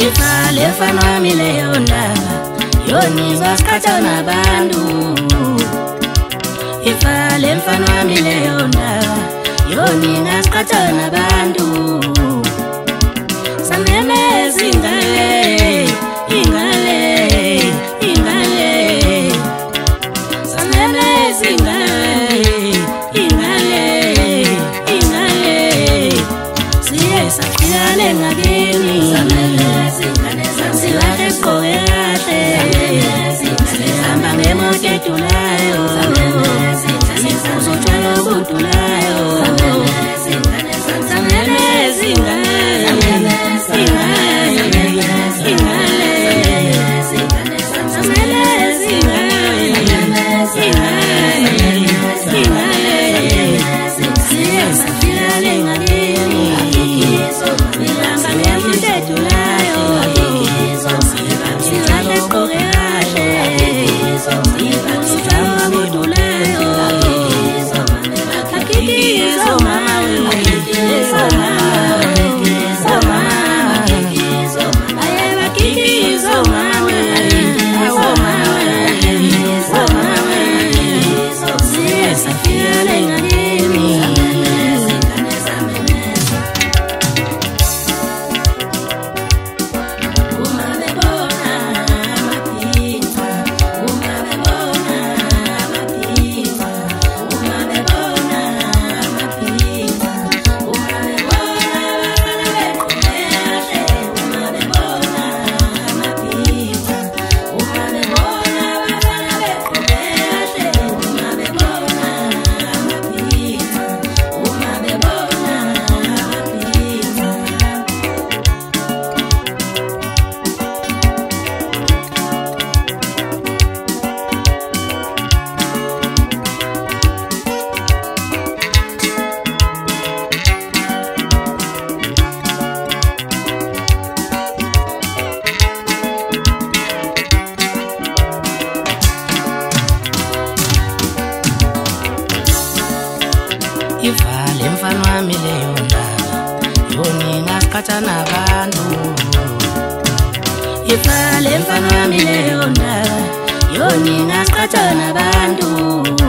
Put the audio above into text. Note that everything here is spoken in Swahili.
Ifale mfana wami leyo ndaba yoni zasikhatha nabantu. Ifale mfana wami leyo ndaba yoni ngasikhatha nabantu. Samemeza ingale ingale ingale samemeza ingale ingale ingale siye safiyane ngakini samemeza ingane samsilahle kowe kahle sihamba ngemoto edulayo uzotshwala obudulayo samemeza ingale Ifale mfana wami leyo ndaba yoni ngasikhatha nabantu. Ifale mfana wami leyo ndaba yoni ngasikhatha nabantu.